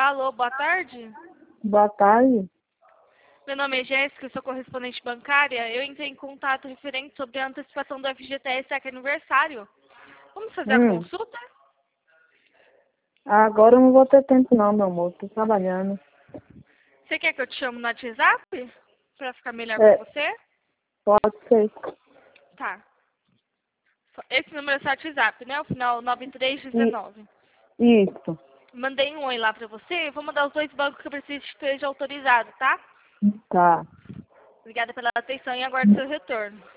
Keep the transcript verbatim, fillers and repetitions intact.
Alô, boa tarde. Boa tarde. Meu nome é Jéssica, sou correspondente bancária. Eu entrei em contato referente sobre a antecipação do F G T S aqui aniversário. Vamos fazer a Hum. consulta? Agora eu não vou ter tempo não, meu amor. Tô trabalhando. Você quer que eu te chame no WhatsApp? Pra ficar melhor É, pra você? pode ser. Tá. Esse número é seu WhatsApp, né? O final nove três um I- nove. Isso. Mandei um oi lá pra você. Eu vou mandar os dois bancos que eu preciso que esteja autorizado, tá? Tá. Obrigada pela atenção e aguardo seu retorno.